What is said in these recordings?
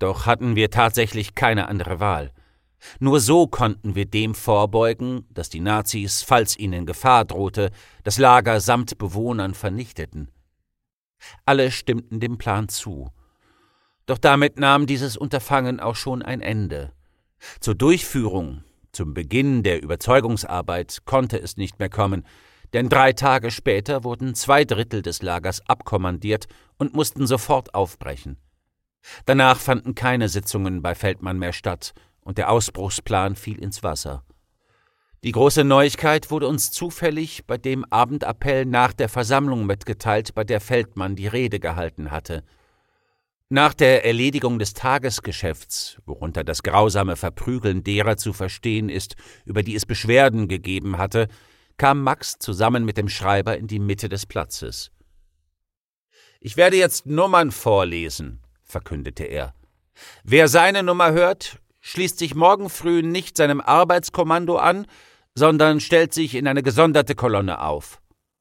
Doch hatten wir tatsächlich keine andere Wahl. Nur so konnten wir dem vorbeugen, dass die Nazis, falls ihnen Gefahr drohte, das Lager samt Bewohnern vernichteten. Alle stimmten dem Plan zu. Doch damit nahm dieses Unterfangen auch schon ein Ende. Zur Durchführung, zum Beginn der Überzeugungsarbeit konnte es nicht mehr kommen, denn 3 Tage später wurden 2/3 des Lagers abkommandiert und mussten sofort aufbrechen. Danach fanden keine Sitzungen bei Feldmann mehr statt und der Ausbruchsplan fiel ins Wasser. Die große Neuigkeit wurde uns zufällig bei dem Abendappell nach der Versammlung mitgeteilt, bei der Feldmann die Rede gehalten hatte. Nach der Erledigung des Tagesgeschäfts, worunter das grausame Verprügeln derer zu verstehen ist, über die es Beschwerden gegeben hatte, kam Max zusammen mit dem Schreiber in die Mitte des Platzes. »Ich werde jetzt Nummern vorlesen«, verkündete er. »Wer seine Nummer hört, schließt sich morgen früh nicht seinem Arbeitskommando an, sondern stellt sich in eine gesonderte Kolonne auf.«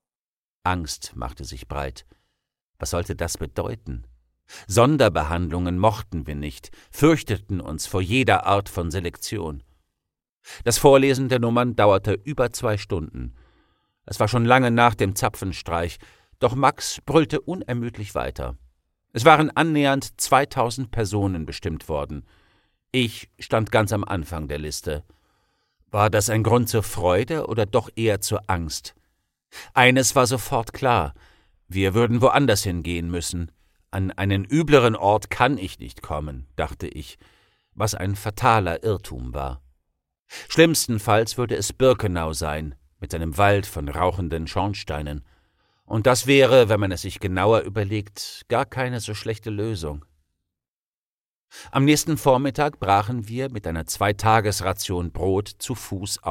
Angst machte sich breit. Was sollte das bedeuten? Sonderbehandlungen mochten wir nicht, fürchteten uns vor jeder Art von Selektion. Das Vorlesen der Nummern dauerte über 2 Stunden. Es war schon lange nach dem Zapfenstreich, doch Max brüllte unermüdlich weiter. Es waren annähernd 2000 Personen bestimmt worden. Ich stand ganz am Anfang der Liste. War das ein Grund zur Freude oder doch eher zur Angst? Eines war sofort klar: Wir würden woanders hingehen müssen. An einen übleren Ort kann ich nicht kommen, dachte ich, was ein fataler Irrtum war. Schlimmstenfalls würde es Birkenau sein, mit seinem Wald von rauchenden Schornsteinen. Und das wäre, wenn man es sich genauer überlegt, gar keine so schlechte Lösung. Am nächsten Vormittag brachen wir mit einer 2-Tagesration Brot zu Fuß auf.